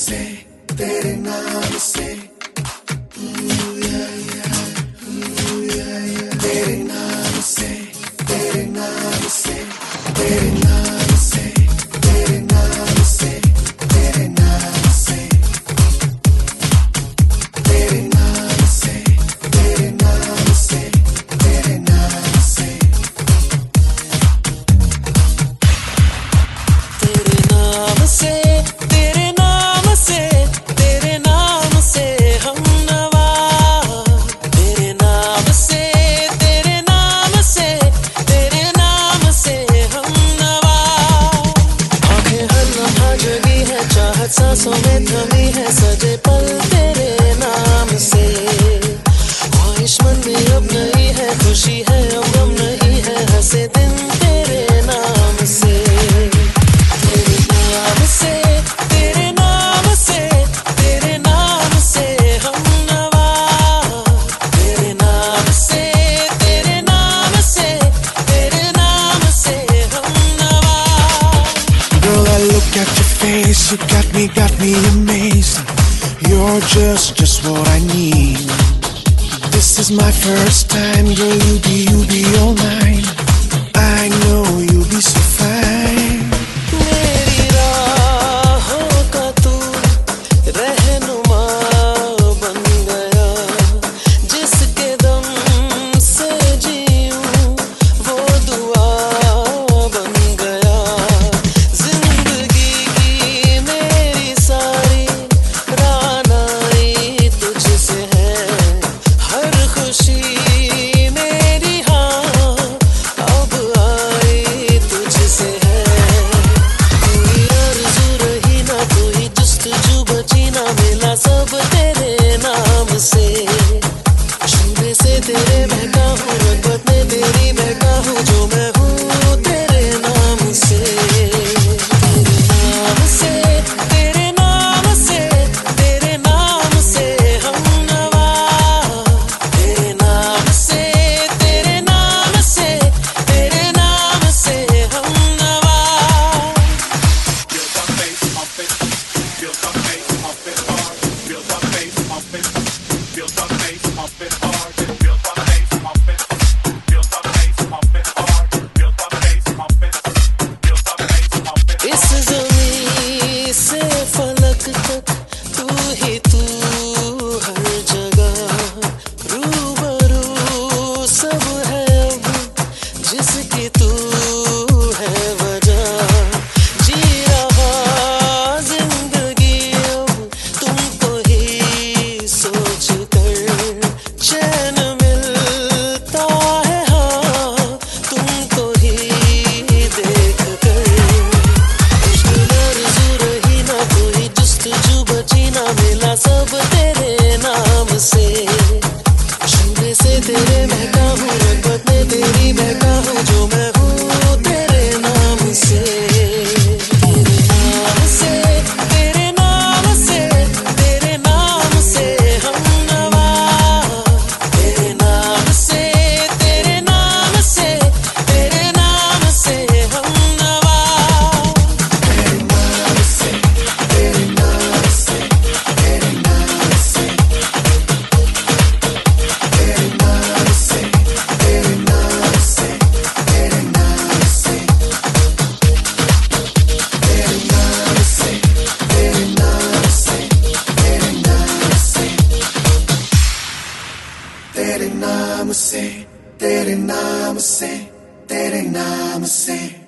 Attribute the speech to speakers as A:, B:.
A: से, तेरे नाम से, तेरे नाम से, तेरे नाम से, तेरे नाम से, तेरे नाम से, तेरे नाम से, तेरे नाम से, तेरे नाम से, तेरे नाम से,
B: तेरे नाम से, तेरे नाम से, तेरे नाम से हमनवा, तेरे नाम से, तेरे नाम से, तेरे नाम से हमनवा। आंखें हर लम्हा जगी है, चाहत सांसों में थमी है, सजे पल तेरे नाम से। ख्वाहिश मन में अब नहीं है, खुशी है अब गम नहीं है, हंसे दिन तेरे नाम से। तेरे नाम से, तेरे नाम से, तेरे नाम से हमनवा, तेरे नाम से, तेरे नाम से, तेरे नाम से हमनवा।
A: Girl, I look at your face, you got me amazed. You're just what I need. This is my first time, girl, you be all mine. I know you'll be so fine.
B: मेरी राहों का तू रहनुमा बन गया, जिसके दम से जीऊं वो दुआ बन गया। जिंदगी की मेरी सारी रानाई तुझसे है, हर खुशी मेरी हाँ अब आई तुझसे है। कोई आरज़ू रही ना, कोई जुस्तजू बची ना, मिला सब तेरे नाम से। छूने से तेरे महका हूँ, रगबत में तेरी महका हूँ, जो मैं हूँ तेरे नाम से। तेरे नाम से, तेरे नाम से, तेरे नाम से हमनवा, तेरे नाम से, तेरे नाम से, तेरे नाम से हमनवा। इस ज़मीं से फलक तक तू ही तू, हर जगह रूबरू सब है अब, जिसकी तू है वजह। जी रहा जिंदगी अब तुमको ही सोच कर, चैन मिलता है हाँ तुमको ही देख कर। मुश्किल आरज़ू रही ना, कोई जुस्तजू बची ना, मिला सब तेरे नाम से। छूने से तेरे महका हूँ, रगबत में तेरी महका हूँ, जो मैं हूँ तेरे नाम से। तेरे नाम से, तेरे नाम से, तेरे नाम से हमनवा, तेरे नाम से, तेरे नाम से, तेरे नाम से हमनवा।
A: तेरे नाम से, तेरे नाम से, तेरे नाम से, तेरे नाम से, तेरे नाम से, तेरे नाम से, तेरे नाम से, तेरे नाम से, तेरे नाम से, तेरे नाम से, तेरे नाम से, तेरे नाम से।